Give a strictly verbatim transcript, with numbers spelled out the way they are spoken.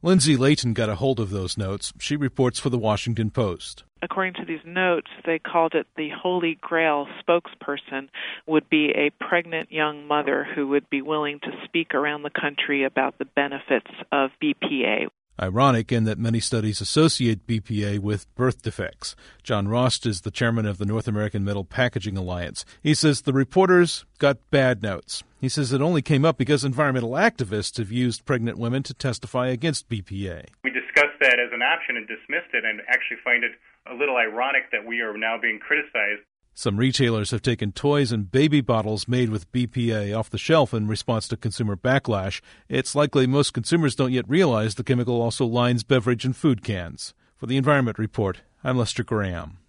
Lindsay Layton got a hold of those notes. She reports for the Washington Post. According to these notes, they called it the Holy Grail spokesperson would be a pregnant young mother who would be willing to speak around the country about the benefits of B P A. Ironic in that many studies associate B P A with birth defects. John Rost is the chairman of the North American Metal Packaging Alliance. He says the reporters got bad notes. He says it only came up because environmental activists have used pregnant women to testify against B P A. We discussed that as an option and dismissed it, and actually find it a little ironic that we are now being criticized. Some retailers have taken toys and baby bottles made with B P A off the shelf in response to consumer backlash. It's likely most consumers don't yet realize the chemical also lines beverage and food cans. For the Environment Report, I'm Lester Graham.